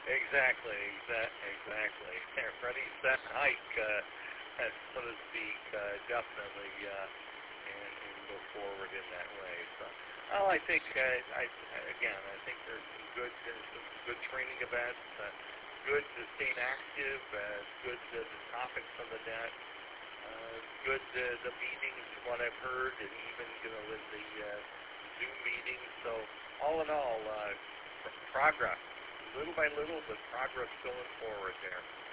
Exactly. Ready, set, hike, so to speak, definitely, and go forward in that way. So, well, I think, I think some good training events, good staying active, good the topics on the net, good the meetings, from what I've heard, and even with the Zoom meetings. So, all in all, progress, little by little, but progress going forward there.